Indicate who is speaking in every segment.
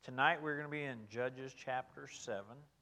Speaker 1: Tonight we're going to be in Judges chapter 7.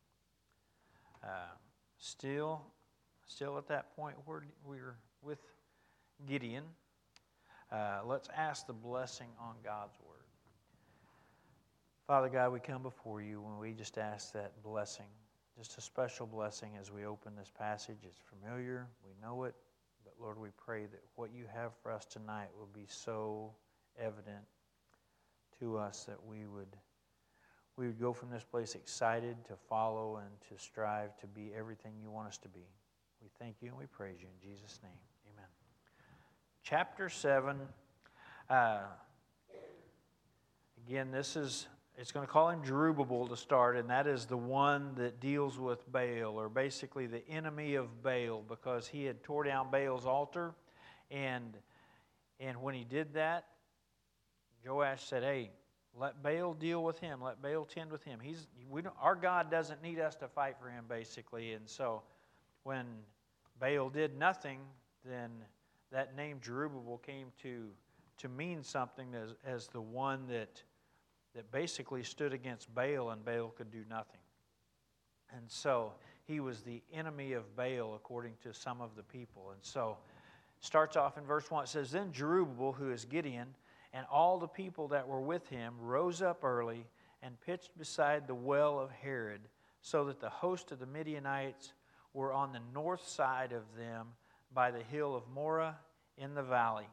Speaker 1: Still at that point where we're with Gideon. Let's ask the blessing on God's Word. Father God, we come before you when we just ask that blessing, just a special blessing as we open this passage. It's familiar, we know it, but Lord, we pray that what you have for us tonight will be so evident to us that we would go from this place excited to follow and to strive to be everything you want us to be. We thank you and we praise you in Jesus' name. Amen. Chapter 7. Again, it's going to call him Jerubbaal to start, and that is the one that deals with Baal, or basically the enemy of Baal, because he had tore down Baal's altar, and when he did that, Joash said, hey, let Baal deal with him. Let Baal tend with him. Our God doesn't need us to fight for him, basically. And so when Baal did nothing, then that name Jerubbaal came to mean something as the one that basically stood against Baal, and Baal could do nothing. And so he was the enemy of Baal, according to some of the people. And so it starts off in verse 1. It says, Then Jerubbaal, who is Gideon, and all the people that were with him rose up early and pitched beside the well of Harod, so that the host of the Midianites were on the north side of them by the hill of Moreh in the valley.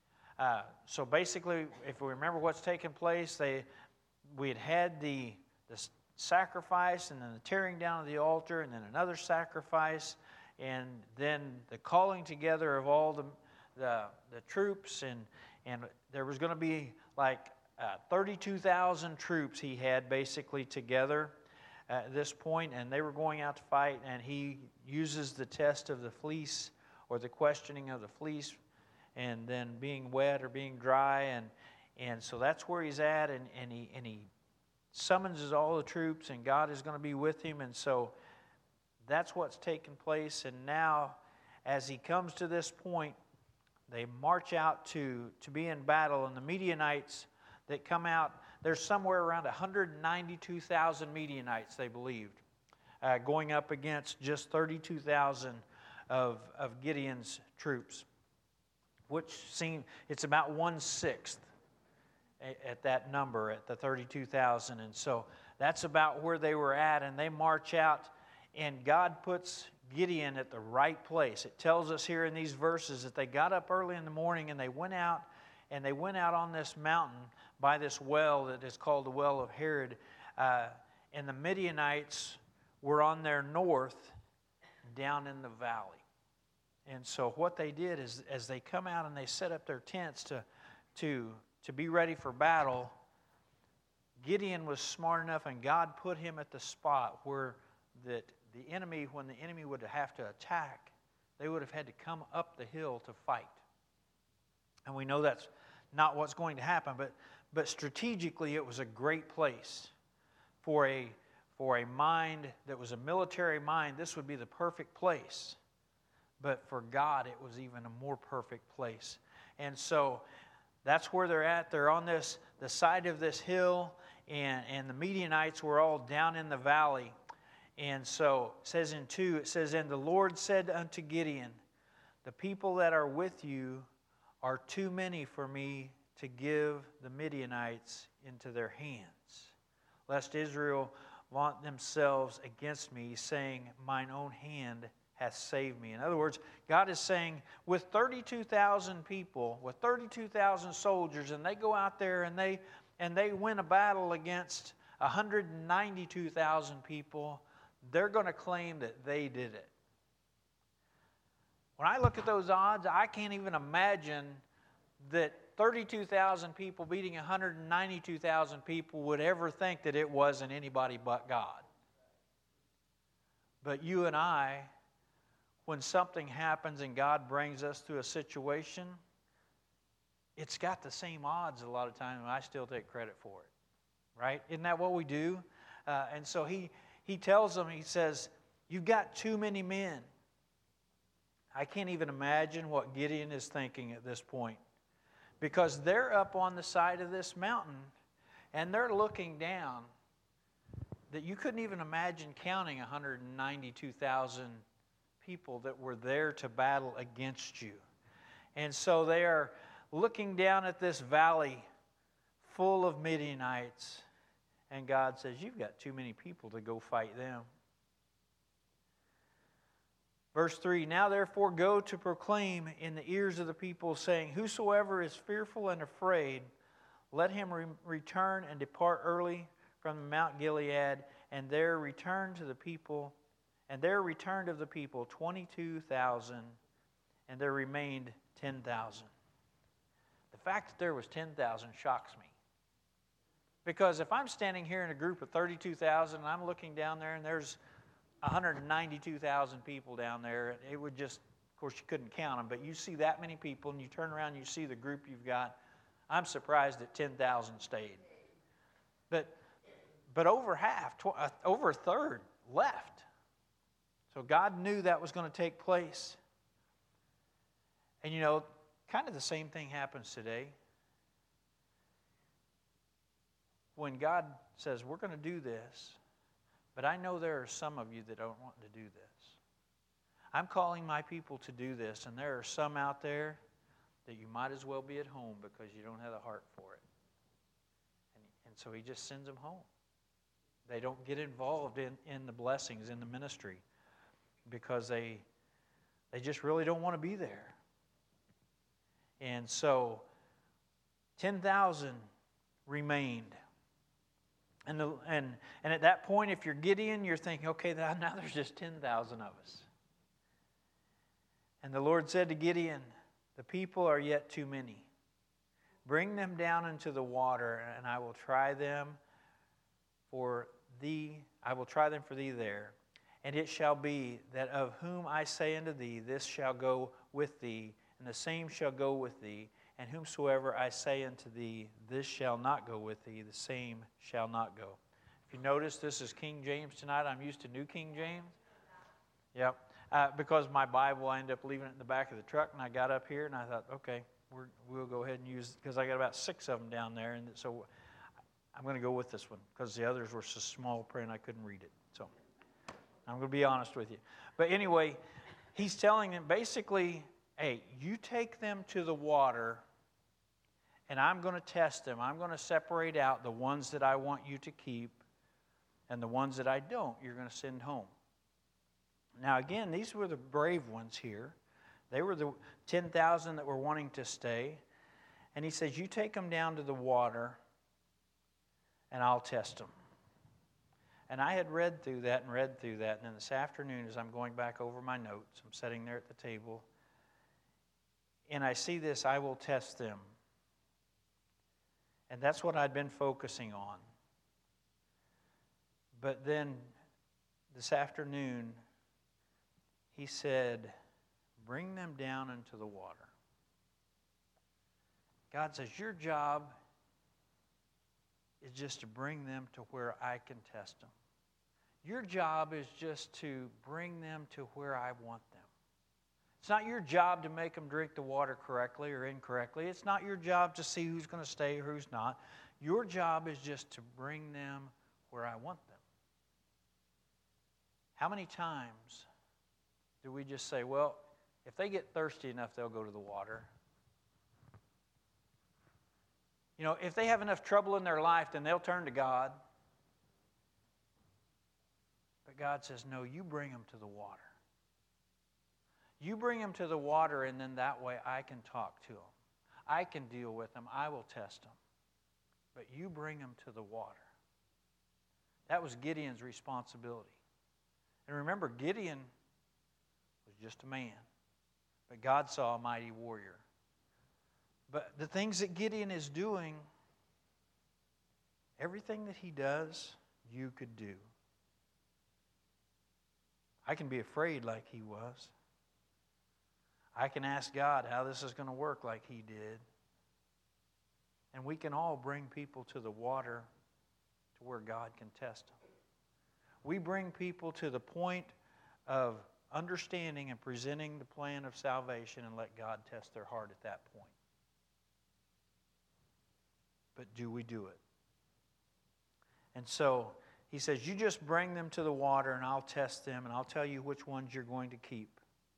Speaker 1: So basically, if we remember what's taken place, we had the sacrifice, and then the tearing down of the altar, and then another sacrifice, and then the calling together of all the troops, and there was going to be like 32,000 troops he had basically together at this point, and they were going out to fight, and he uses the test of the fleece, or the questioning of the fleece, and then being wet or being dry, and so that's where he's at, and he summons all the troops, and God is going to be with him, and so that's what's taken place. And now, as he comes to this point, they march out to be in battle, and the Midianites that come out, there's somewhere around 192,000 Midianites, they believed, going up against just 32,000 of Gideon's troops, which it's about 1/6 at that number, at the 32,000. And so that's about where they were at, and they march out, and God puts Gideon at the right place. It tells us here in these verses that they got up early in the morning, and they went out on this mountain by this well that is called the well of Harod, and the Midianites were on their north down in the valley. And so what they did is, as they come out and they set up their tents to be ready for battle, Gideon was smart enough, and God put him at the spot where when the enemy would have to attack, they would have had to come up the hill to fight. And we know that's not what's going to happen, but strategically it was a great place for a mind that was a military mind. This would be the perfect place. But for God, it was even a more perfect place. And so that's where they're at. They're on the side of this hill, and the Midianites were all down in the valley. And so it says in 2, And the Lord said unto Gideon, The people that are with you are too many for me to give the Midianites into their hands, lest Israel vaunt themselves against me, saying, Mine own hand hath saved me. In other words, God is saying, with 32,000 people, with 32,000 soldiers, and they go out there and they win a battle against 192,000 people, they're going to claim that they did it. When I look at those odds, I can't even imagine that 32,000 people beating 192,000 people would ever think that it wasn't anybody but God. But you and I, when something happens and God brings us through a situation, it's got the same odds a lot of times, and I still take credit for it. Right? Isn't that what we do? And so he tells them, he says, you've got too many men. I can't even imagine what Gideon is thinking at this point, because they're up on the side of this mountain, And they're looking down that you couldn't even imagine counting 192,000 people that were there to battle against you. And so they are looking down at this valley full of Midianites, and God says, you've got too many people to go fight them. Verse 3, now therefore go to proclaim in the ears of the people, saying, whosoever is fearful and afraid, let him return and depart early from Mount Gilead, and there returned of the people 22,000, and there remained 10,000. The fact that there was 10,000 shocks me. Because if I'm standing here in a group of 32,000 and I'm looking down there and there's 192,000 people down there, it would just, of course you couldn't count them, but you see that many people and you turn around and you see the group you've got, I'm surprised that 10,000 stayed. But over half, over a third left. So God knew that was going to take place. And kind of the same thing happens today. When God says, we're going to do this, but I know there are some of you that don't want to do this. I'm calling my people to do this, and there are some out there that you might as well be at home because you don't have the heart for it. And so He just sends them home. They don't get involved in the blessings, in the ministry, because they just really don't want to be there. And so 10,000 remained. And at that point, if you're Gideon, you're thinking, okay, now there's just 10,000 of us. And the Lord said to Gideon, the people are yet too many. Bring them down into the water, and I will try them for thee. I will try them for thee there. And it shall be that of whom I say unto thee, this shall go with thee, and the same shall go with thee. And whomsoever I say unto thee, this shall not go with thee, the same shall not go. If you notice, this is King James tonight. I'm used to New King James. Yep. Because my Bible, I ended up leaving it in the back of the truck, and I got up here, and I thought, okay, we'll go ahead and use, because I got about 6 of them down there, and so I'm going to go with this one, because the others were so small print I couldn't read it. So I'm going to be honest with you. But anyway, he's telling them basically, hey, you take them to the water, and I'm going to test them. I'm going to separate out the ones that I want you to keep, and the ones that I don't, you're going to send home. Now again, these were the brave ones here. They were the 10,000 that were wanting to stay. And he says, you take them down to the water, and I'll test them. And I had read through that. And then this afternoon, as I'm going back over my notes, I'm sitting there at the table, and I see this, I will test them. And that's what I'd been focusing on. But then this afternoon, he said, bring them down into the water. God says, your job is just to bring them to where I can test them. Your job is just to bring them to where I want them. It's not your job to make them drink the water correctly or incorrectly. It's not your job to see who's going to stay or who's not. Your job is just to bring them where I want them. How many times do we just say, well, if they get thirsty enough, they'll go to the water? If they have enough trouble in their life, then they'll turn to God. But God says, no, you bring them to the water. You bring them to the water, and then that way I can talk to them. I can deal with them. I will test them. But you bring them to the water. That was Gideon's responsibility. And remember, Gideon was just a man. But God saw a mighty warrior. But the things that Gideon is doing, everything that he does, you could do. I can be afraid like he was. I can ask God how this is going to work like he did. And we can all bring people to the water to where God can test them. We bring people to the point of understanding and presenting the plan of salvation and let God test their heart at that point. But do we do it? And so he says, you just bring them to the water and I'll test them and I'll tell you which ones you're going to keep.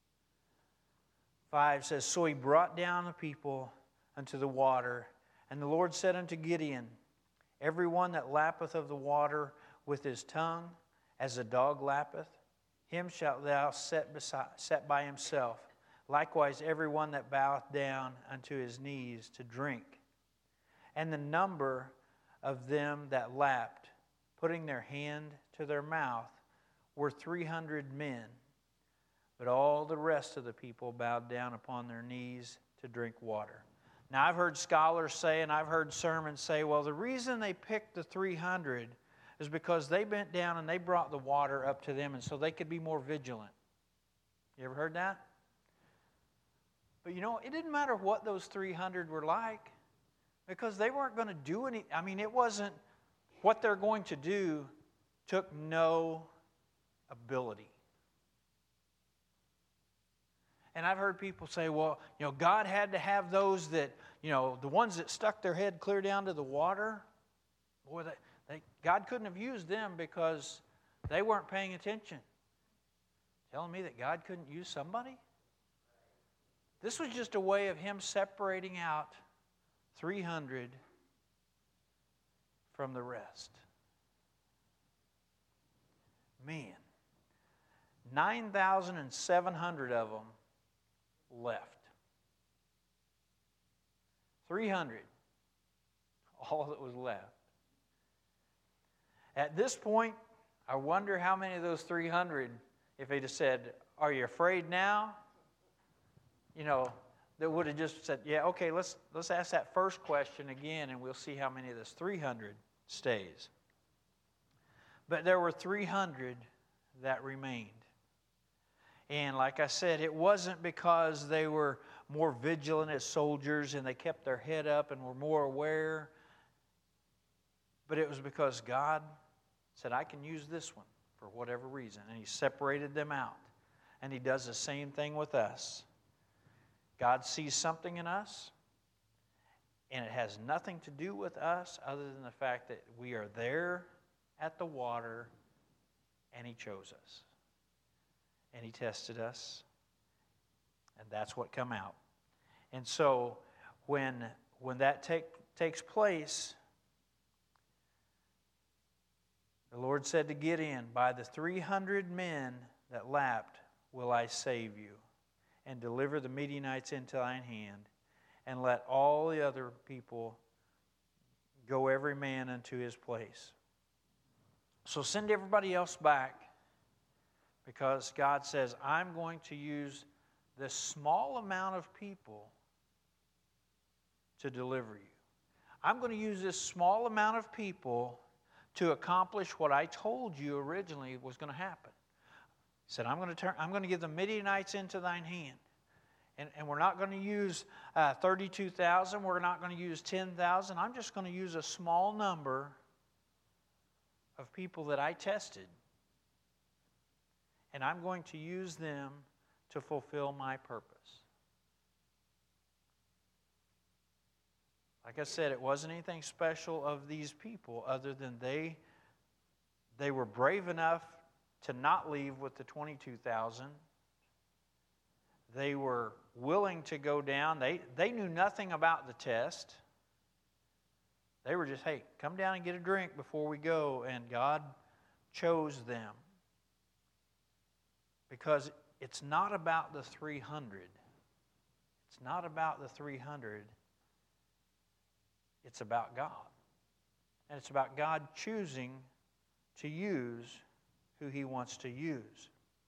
Speaker 1: 5 says, so he brought down the people unto the water, and the Lord said unto Gideon, every one that lappeth of the water with his tongue, as a dog lappeth, him shalt thou set by himself. Likewise every one that boweth down unto his knees to drink. And the number of them that lapped, putting their hand to their mouth, were 300 men. But all the rest of the people bowed down upon their knees to drink water. Now I've heard scholars say, and I've heard sermons say, well, the reason they picked the 300 is because they bent down and they brought the water up to them, and so they could be more vigilant. You ever heard that? But you know, it didn't matter what those 300 were like, because they weren't going to do any. I mean, it wasn't what they're going to do took no ability. And I've heard people say, well, you know, God had to have those that, you know, the ones that stuck their head clear down to the water. Boy, God couldn't have used them because they weren't paying attention. Telling me that God couldn't use somebody? This was just a way of Him separating out 300 from the rest. Man, 9,700 of them left. 300, all that was left. At this point, I wonder how many of those 300, if they'd have said, are you afraid now? You know, that would have just said, yeah, okay, let's ask that first question again and we'll see how many of this 300 stays. But there were 300 that remained. And like I said, it wasn't because they were more vigilant as soldiers and they kept their head up and were more aware, but it was because God said, I can use this one for whatever reason. And He separated them out. And He does the same thing with us. God sees something in us, and it has nothing to do with us other than the fact that we are there at the water, and He chose us. And He tested us, and that's what come out. And so when that takes place, the Lord said to Gideon, by the 300 men that lapped will I save you, and deliver the Midianites into thine hand, and let all the other people go every man unto his place. So send everybody else back, because God says, I'm going to use this small amount of people to deliver you. I'm going to use this small amount of people to accomplish what I told you originally was going to happen. He said, I'm going to give the Midianites into thine hand. And we're not going to use 32,000. We're not going to use 10,000. I'm just going to use a small number of people that I tested. And I'm going to use them to fulfill my purpose. Like I said, it wasn't anything special of these people other than they were brave enough to not leave with the 22,000. They were willing to go down. They knew nothing about the test. They were just, hey, come down and get a drink before we go. And God chose them. Because it's not about the 300. It's not about the 300. It's about God. And it's about God choosing to use who He wants to use.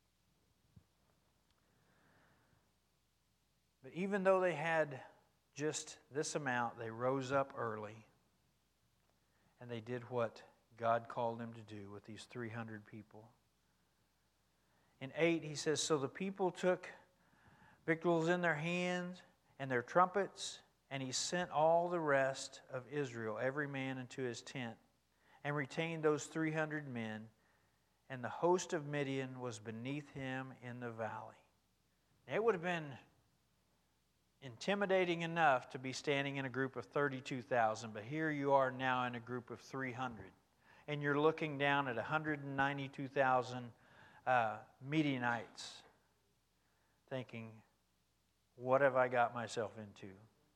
Speaker 1: But even though they had just this amount, they rose up early and they did what God called them to do with these 300 people. In 8, he says, so the people took victuals in their hands and their trumpets, and he sent all the rest of Israel, every man into his tent, and retained those 300 men, and the host of Midian was beneath him in the valley. Now, it would have been intimidating enough to be standing in a group of 32,000, but here you are now in a group of 300. and you're looking down at 192,000 Midianites, thinking, what have I got myself into?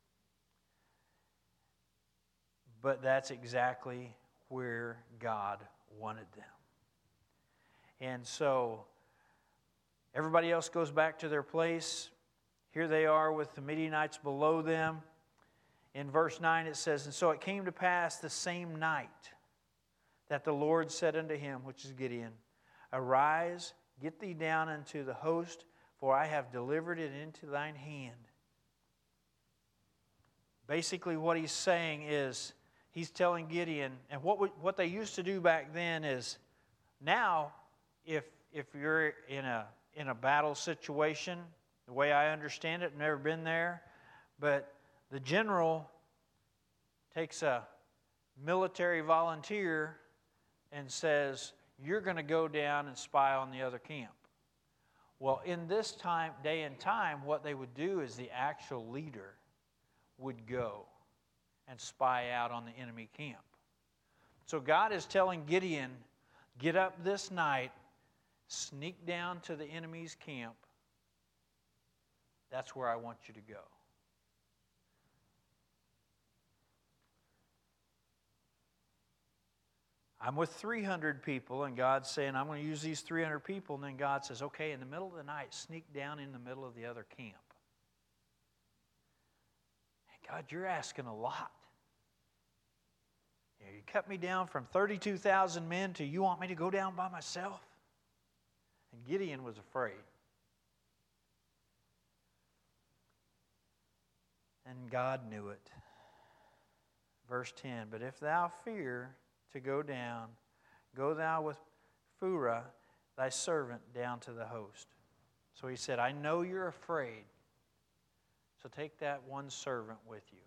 Speaker 1: But that's exactly where God wanted them. And so everybody else goes back to their place. Here they are with the Midianites below them. In verse 9 it says, "And so it came to pass the same night that the Lord said unto him," which is Gideon, "Arise, get thee down unto the host, for I have delivered it into thine hand." Basically what he's saying is, he's telling Gideon, and what they used to do back then is, now if you're in a battle situation, the way I understand it, I've never been there, but the general takes a military volunteer and says, you're going to go down and spy on the other camp. Well, in this day and time, what they would do is the actual leader would go and spy out on the enemy camp. So God is telling Gideon, get up this night, sneak down to the enemy's camp. That's where I want you to go. I'm with 300 people, and God's saying, I'm going to use these 300 people. And then God says, okay, in the middle of the night, sneak down in the middle of the other camp. And God, you're asking a lot. You cut me down from 32,000 men to you want me to go down by myself? And Gideon was afraid. And God knew it. Verse 10, "But if thou fear to go down, go thou with Phurah, thy servant, down to the host." So he said, I know you're afraid, so take that one servant with you.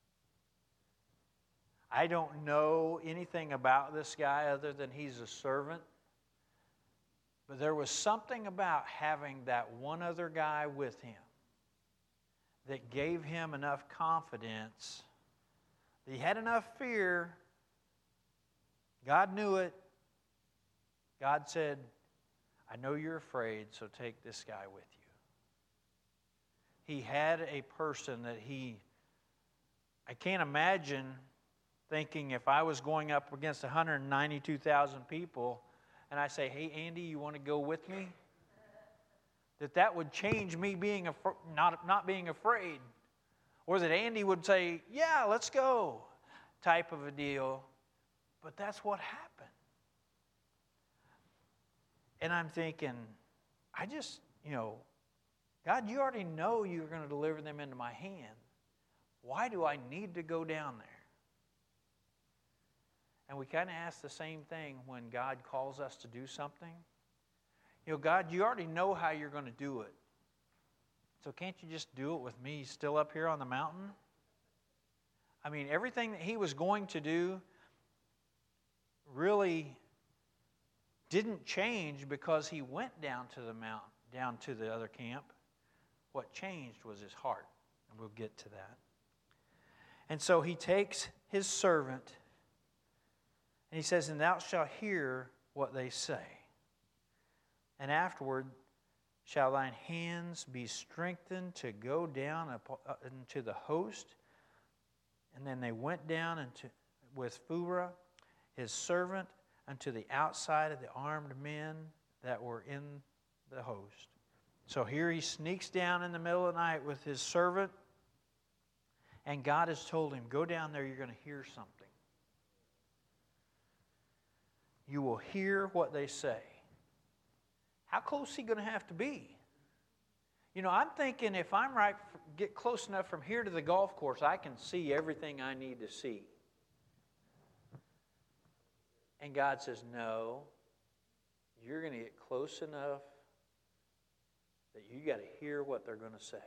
Speaker 1: I don't know anything about this guy other than he's a servant, but there was something about having that one other guy with him that gave him enough confidence, that he had enough fear. God knew it. God said, I know you're afraid, so take this guy with you. He had a person that I can't imagine thinking if I was going up against 192,000 people and I say, hey, Andy, you want to go with me? That would change me being not being afraid. Or that Andy would say, yeah, let's go, type of a deal. But that's what happened. And I'm thinking, God, you already know you're going to deliver them into my hand. Why do I need to go down there? And we kind of ask the same thing when God calls us to do something. God, you already know how you're going to do it. So can't you just do it with me still up here on the mountain? I mean, everything that he was going to do really didn't change because he went down to the mountain, down to the other camp. What changed was his heart, and we'll get to that. And so he takes his servant, and he says, and thou shalt hear what they say. And afterward shall thine hands be strengthened to go down into the host. And then they went down with Phurah, his servant, unto the outside of the armed men that were in the host. So here he sneaks down in the middle of the night with his servant, and God has told him, go down there, you're going to hear something. You will hear what they say. How close is he going to have to be? I'm thinking if I'm get close enough from here to the golf course, I can see everything I need to see. And God says, no, you're going to get close enough that you got to hear what they're going to say.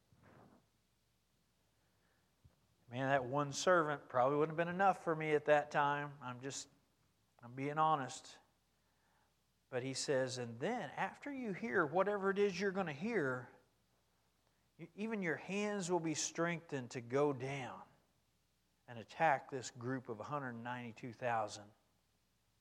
Speaker 1: Man, that one servant probably wouldn't have been enough for me at that time. I'm being honest. But he says, and then after you hear whatever it is you're going to hear, even your hands will be strengthened to go down and attack this group of 192,000.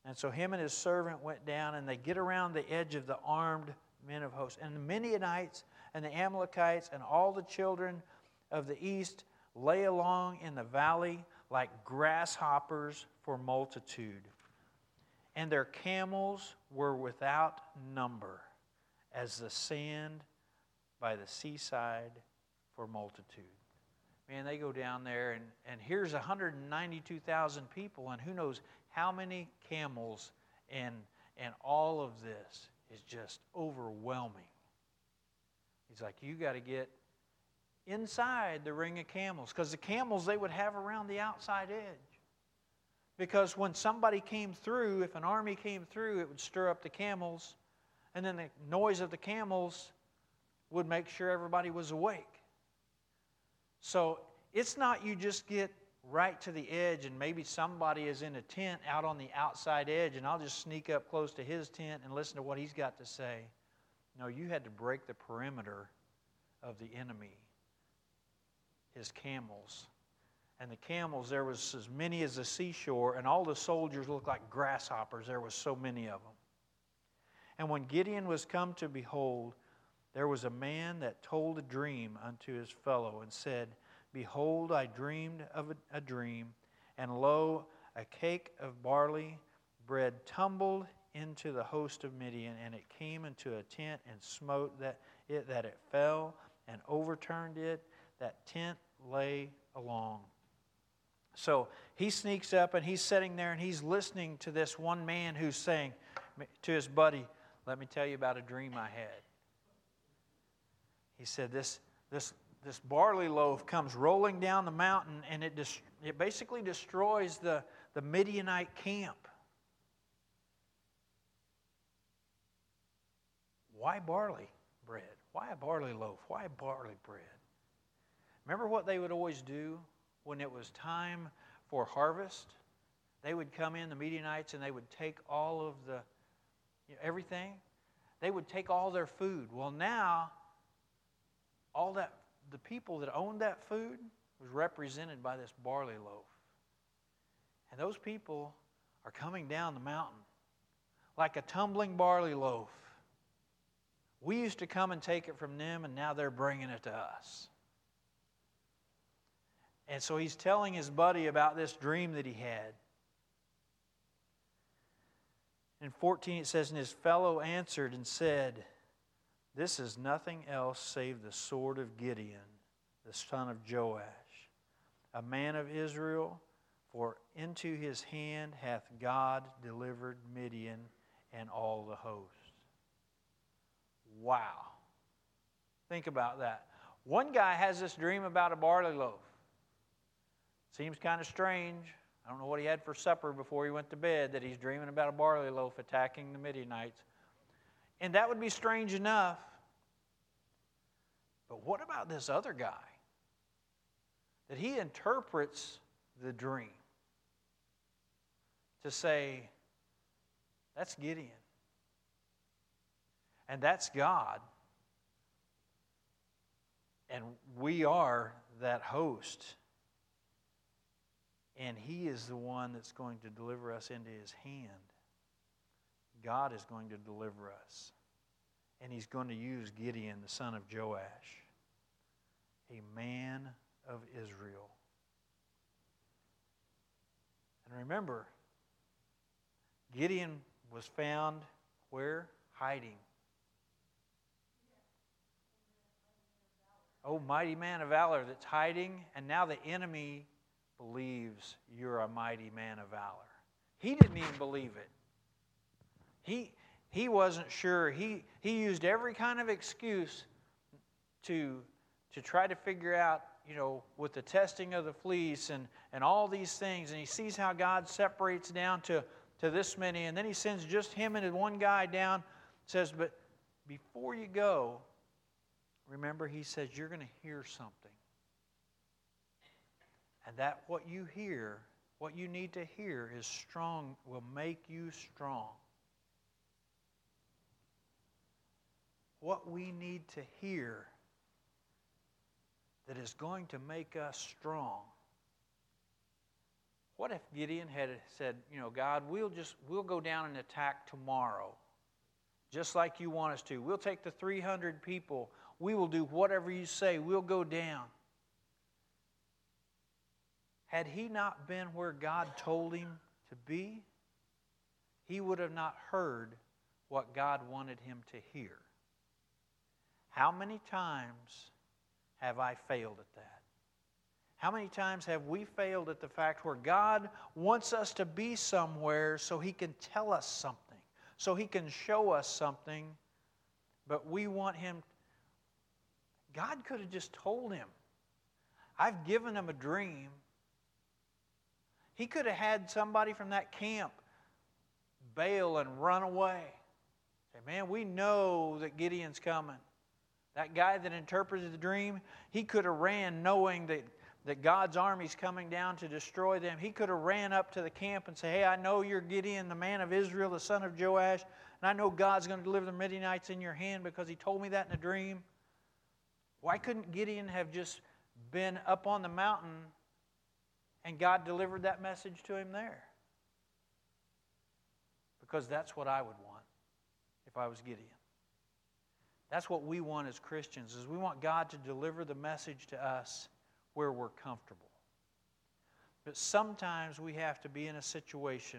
Speaker 1: And so him and his servant went down, and they get around the edge of the armed men of hosts. And the Midianites and the Amalekites and all the children of the east lay along in the valley like grasshoppers for multitude. And their camels were without number, as the sand by the seaside for multitude. Man, they go down there, and here's 192,000 people, and who knows how many camels, and all of this is just overwhelming. He's like, you got to get inside the ring of camels, because the camels they would have around the outside edge. Because when somebody came through, if an army came through, it would stir up the camels, and then the noise of the camels would make sure everybody was awake. So it's not you just get right to the edge and maybe somebody is in a tent out on the outside edge and I'll just sneak up close to his tent and listen to what he's got to say. No, you had to break the perimeter of the enemy, his camels. And the camels, there was as many as the seashore, and all the soldiers looked like grasshoppers. There was so many of them. And when Gideon was come to behold, there was a man that told a dream unto his fellow and said, Behold, I dreamed of a dream, and lo, a cake of barley bread tumbled into the host of Midian, and it came into a tent and smote that it fell and overturned it. That tent lay along. So he sneaks up and he's sitting there and he's listening to this one man who's saying to his buddy, let me tell you about a dream I had. He said, this barley loaf comes rolling down the mountain, and it basically destroys the Midianite camp. Why barley bread? Why a barley loaf? Why barley bread? Remember what they would always do when it was time for harvest? They would come in, the Midianites, and they would take all of everything. They would take all their food. Well, now the people that owned that food was represented by this barley loaf. And those people are coming down the mountain like a tumbling barley loaf. We used to come and take it from them, and now they're bringing it to us. And so he's telling his buddy about this dream that he had. In 14 it says, And his fellow answered and said, This is nothing else save the sword of Gideon, the son of Joash, a man of Israel, for into his hand hath God delivered Midian and all the host. Wow. Think about that. One guy has this dream about a barley loaf. Seems kind of strange. I don't know what he had for supper before he went to bed, that he's dreaming about a barley loaf attacking the Midianites. And that would be strange enough. But what about this other guy? That he interprets the dream to say, that's Gideon. And that's God. And we are that host. And he is the one that's going to deliver us into his hand. God is going to deliver us. And he's going to use Gideon, the son of Joash, a man of Israel. And remember, Gideon was found where? Hiding. Oh, mighty man of valor that's hiding, and now the enemy believes you're a mighty man of valor. He didn't even believe it. He wasn't sure. He used every kind of excuse to try to figure out, with the testing of the fleece and all these things. And he sees how God separates down to this many. And then he sends just him and one guy down, says, but before you go, remember, he says, you're going to hear something. And that what you hear, what you need to hear is strong, will make you strong. What we need to hear that is going to make us strong. What if Gideon had said, God, we'll go down and attack tomorrow, just like you want us to. We'll take the 300 people. We will do whatever you say. We'll go down. Had he not been where God told him to be, he would have not heard what God wanted him to hear. How many times have I failed at that? How many times have we failed at the fact where God wants us to be somewhere so He can tell us something, so He can show us something, but we want Him. God could have just told him. I've given him a dream. He could have had somebody from that camp bail and run away. Say, man, we know that Gideon's coming. That guy that interpreted the dream, he could have ran knowing that God's army's coming down to destroy them. He could have ran up to the camp and said, hey, I know you're Gideon, the man of Israel, the son of Joash, and I know God's going to deliver the Midianites in your hand because He told me that in a dream. Why couldn't Gideon have just been up on the mountain and God delivered that message to him there? Because that's what I would want if I was Gideon. That's what we want as Christians, is we want God to deliver the message to us where we're comfortable. But sometimes we have to be in a situation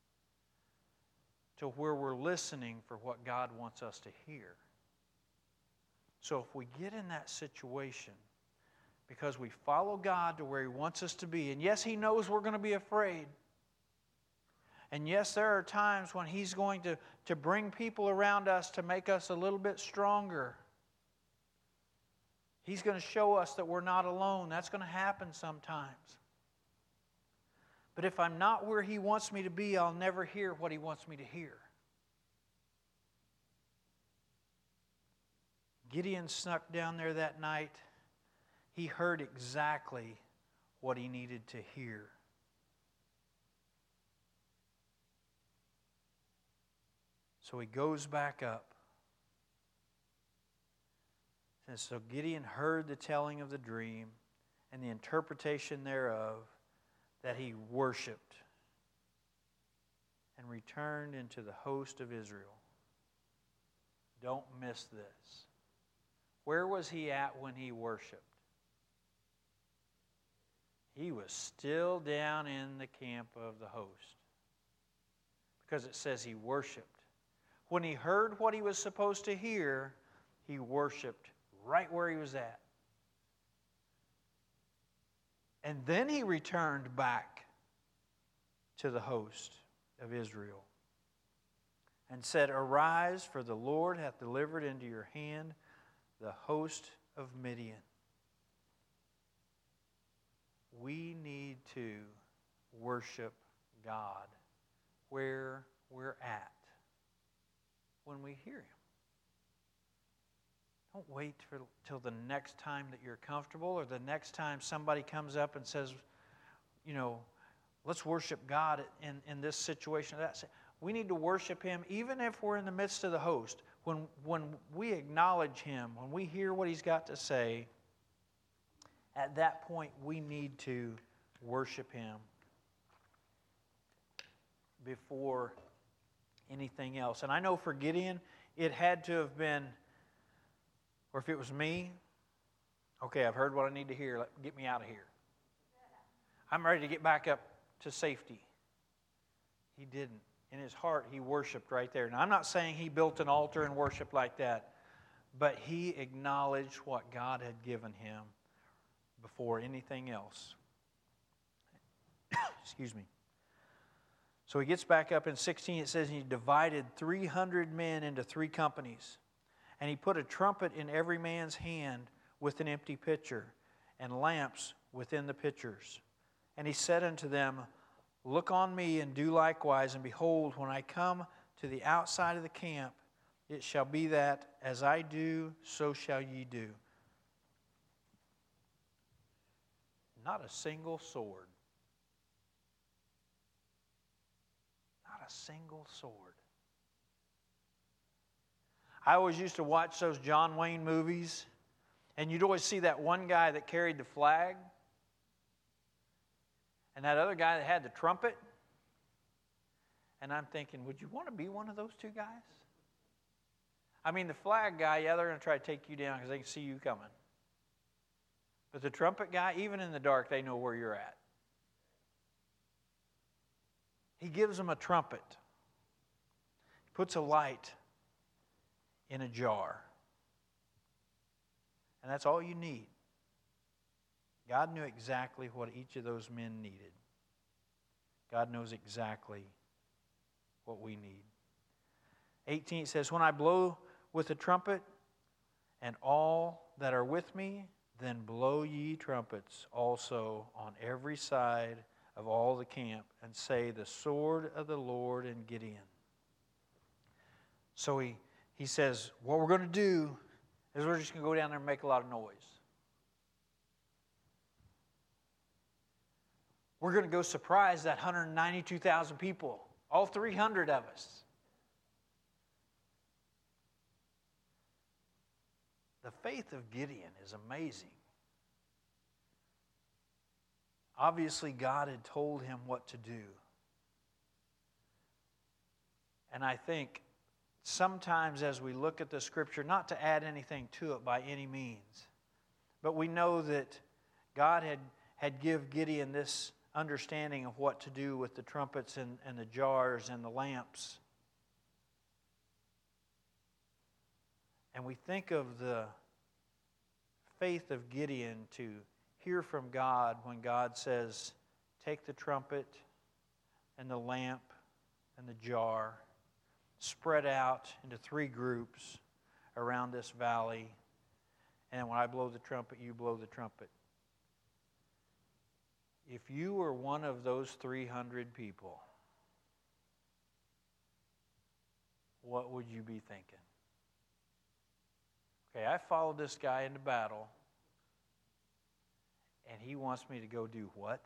Speaker 1: to where we're listening for what God wants us to hear. So if we get in that situation because we follow God to where He wants us to be, and yes, He knows we're going to be afraid, and yes, there are times when He's going to bring people around us to make us a little bit stronger. He's going to show us that we're not alone. That's going to happen sometimes. But if I'm not where He wants me to be, I'll never hear what He wants me to hear. Gideon snuck down there that night. He heard exactly what he needed to hear. So he goes back up. And so Gideon heard the telling of the dream and the interpretation thereof, that he worshiped and returned into the host of Israel. Don't miss this. Where was he at when he worshiped? He was still down in the camp of the host, because it says he worshiped. When he heard what he was supposed to hear, he worshiped right where he was at. And then he returned back to the host of Israel and said, Arise, for the Lord hath delivered into your hand the host of Midian. We need to worship God where we're at when we hear Him. Don't wait till the next time that you're comfortable, or the next time somebody comes up and says, let's worship God in this situation. We need to worship Him even if we're in the midst of the host. When we acknowledge Him, when we hear what He's got to say, at that point we need to worship Him before anything else. And I know for Gideon, it had to have been, or if it was me, okay, I've heard what I need to hear. Get me out of here. I'm ready to get back up to safety. He didn't. In his heart, he worshiped right there. Now, I'm not saying he built an altar and worshiped like that, but he acknowledged what God had given him before anything else. Excuse me. So he gets back up in 16. It says he divided 300 men into 3 companies. And he put a trumpet in every man's hand with an empty pitcher, and lamps within the pitchers. And he said unto them, Look on me, and do likewise, and behold, when I come to the outside of the camp, it shall be that, as I do, so shall ye do. Not a single sword. Not a single sword. I always used to watch those John Wayne movies, and you'd always see that one guy that carried the flag. and that other guy that had the trumpet. And I'm thinking, would you want to be one of those two guys? I mean, the flag guy, yeah, they're going to try to take you down because they can see you coming. But the trumpet guy, even in the dark, they know where you're at. He gives them a trumpet. He puts a light in a jar. And that's all you need. God knew exactly what each of those men needed. God knows exactly what we need. 18 says, when I blow with the trumpet, and all that are with me, then blow ye trumpets also on every side of all the camp, and say, the sword of the Lord in Gideon. So he says, what we're going to do is we're just going to go down there and make a lot of noise. We're going to go surprise that 192,000 people, all 300 of us. The faith of Gideon is amazing. Obviously, God had told him what to do. And I think sometimes as we look at the Scripture, not to add anything to it by any means, but we know that God had give Gideon this understanding of what to do with the trumpets and the jars and the lamps. And we think of the faith of Gideon to hear from God when God says, take the trumpet and the lamp and the jar, spread out into 3 groups around this valley, and when I blow the trumpet, you blow the trumpet. If you were one of those 300 people, what would you be thinking? Okay, I followed this guy into battle, and he wants me to go do what?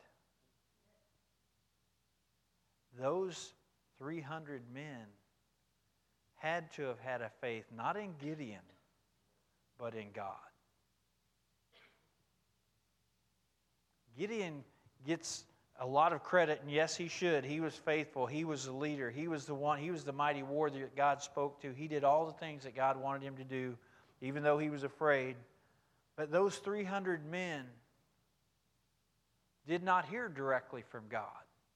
Speaker 1: Those 300 men had to have had a faith not in Gideon, but in God. Gideon gets a lot of credit, and yes, he should. He was faithful. He was the leader. He was the one. He was the mighty warrior that God spoke to. He did all the things that God wanted him to do, even though he was afraid. But those 300 men did not hear directly from God.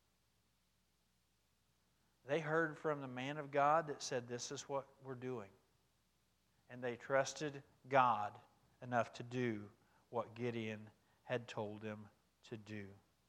Speaker 1: They heard from the man of God that said, this is what we're doing. And they trusted God enough to do what Gideon had told them to do.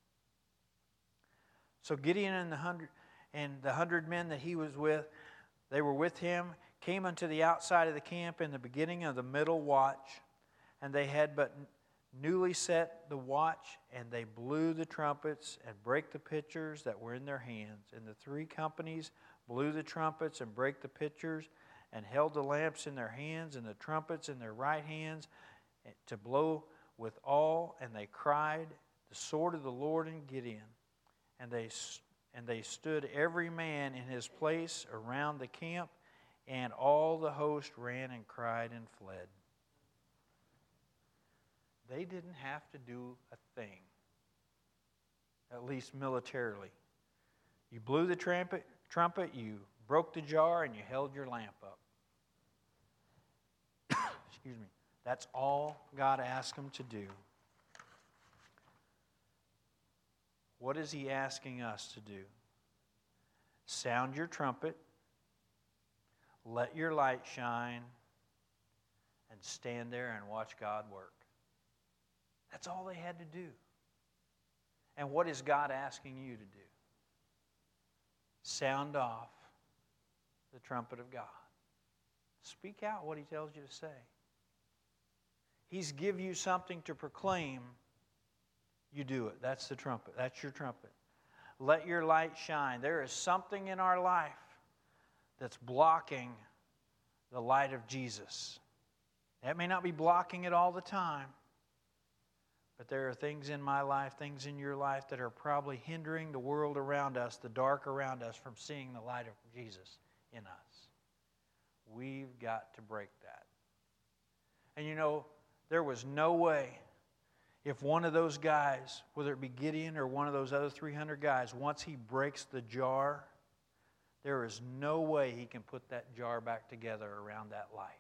Speaker 1: So Gideon and the 100 men that he was with, they were with him, came unto the outside of the camp in the beginning of the middle watch, and they had but newly set the watch, and they blew the trumpets and brake the pitchers that were in their hands. And the 3 companies blew the trumpets and brake the pitchers, and held the lamps in their hands and the trumpets in their right hands to blow with all. And they cried, the sword of the Lord in Gideon. And they stood every man in his place around the camp, and all the host ran and cried and fled. They didn't have to do a thing, at least militarily. You blew the trumpet, you broke the jar, and you held your lamp up. Excuse me. That's all God asked them to do. What is He asking us to do? Sound your trumpet, let your light shine, and stand there and watch God work. That's all they had to do. And what is God asking you to do? Sound off the trumpet of God. Speak out what He tells you to say. He's give you something to proclaim. You do it. That's the trumpet. That's your trumpet. Let your light shine. There is something in our life that's blocking the light of Jesus. That may not be blocking it all the time, but there are things in my life, things in your life that are probably hindering the world around us, the dark around us, from seeing the light of Jesus in us. We've got to break that. And you know, there was no way, If one of those guys, whether it be Gideon or one of those other 300 guys, once he breaks the jar, there is no way he can put that jar back together around that light.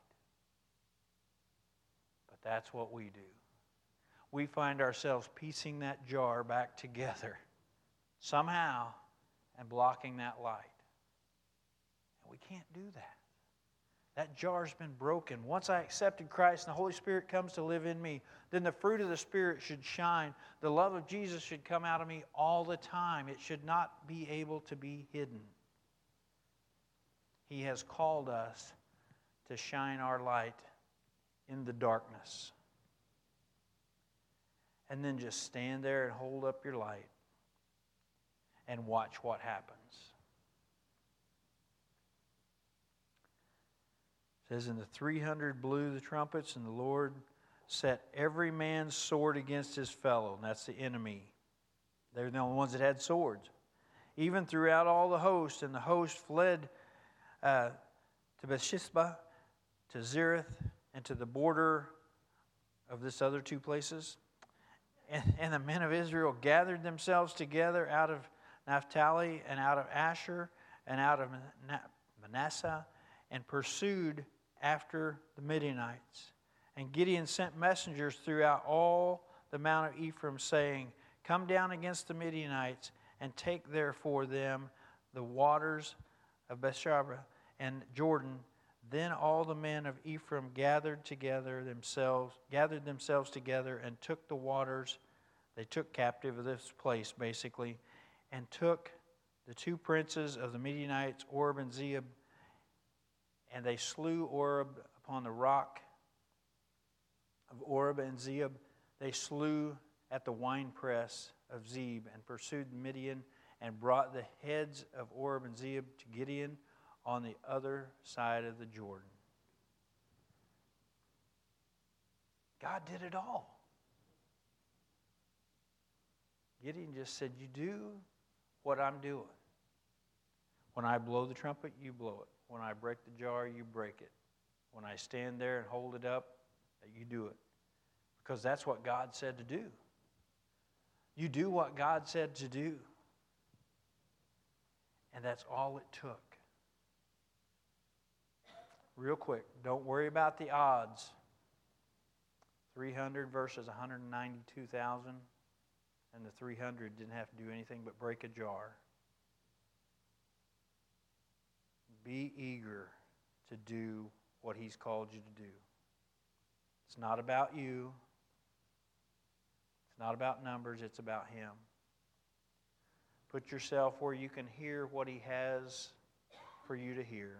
Speaker 1: But that's what we do. We find ourselves piecing that jar back together somehow and blocking that light. And we can't do that. That jar's been broken. Once I accepted Christ and the Holy Spirit comes to live in me, then the fruit of the Spirit should shine. The love of Jesus should come out of me all the time. It should not be able to be hidden. He has called us to shine our light in the darkness. And then just stand there and hold up your light and watch what happens. It says, and the 300 blew the trumpets, and the Lord set every man's sword against his fellow. And that's the enemy. They're the only ones that had swords. Even throughout all the host, and the host fled to Beersheba, to Zereth, and to the border of this other two places. And the men of Israel gathered themselves together out of Naphtali, and out of Asher, and out of Manasseh, and pursued after the Midianites. And Gideon sent messengers throughout all the Mount of Ephraim, saying, come down against the Midianites, and take therefore them the waters of Beersheba and Jordan. Then all the men of Ephraim gathered themselves together, and took the waters. They took captive of this place, basically, and took the two princes of the Midianites, Oreb and Zeeb, and they slew Oreb upon the rock of Oreb and Zeeb. They slew at the winepress of Zeeb, and pursued Midian, and brought the heads of Oreb and Zeeb to Gideon on the other side of the Jordan. God did it all. Gideon just said, you do what I'm doing. When I blow the trumpet, you blow it. When I break the jar, you break it. When I stand there and hold it up, you do it. Because that's what God said to do. You do what God said to do. And that's all it took. Real quick, don't worry about the odds. 300 versus 192,000. And the 300 didn't have to do anything but break a jar. Be eager to do what He's called you to do. It's not about you. It's not about numbers. It's about Him. Put yourself where you can hear what He has for you to hear.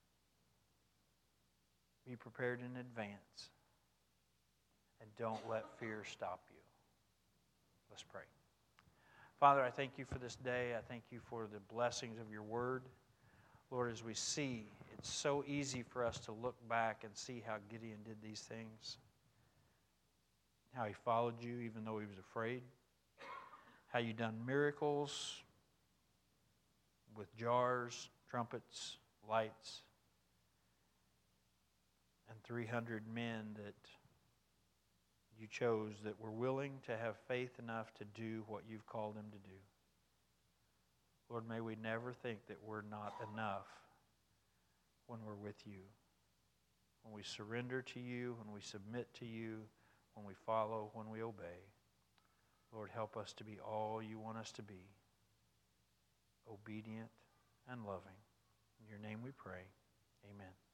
Speaker 1: Be prepared in advance. And don't let fear stop you. Let's pray. Father, I thank You for this day. I thank You for the blessings of Your Word. Lord, as we see, it's so easy for us to look back and see how Gideon did these things. How he followed You even though he was afraid. How You done miracles with jars, trumpets, lights, and 300 men that You chose that were willing to have faith enough to do what You've called them to do. Lord, may we never think that we're not enough when we're with You. When we surrender to You, when we submit to You, when we follow, when we obey. Lord, help us to be all You want us to be. Obedient and loving. In Your name we pray. Amen.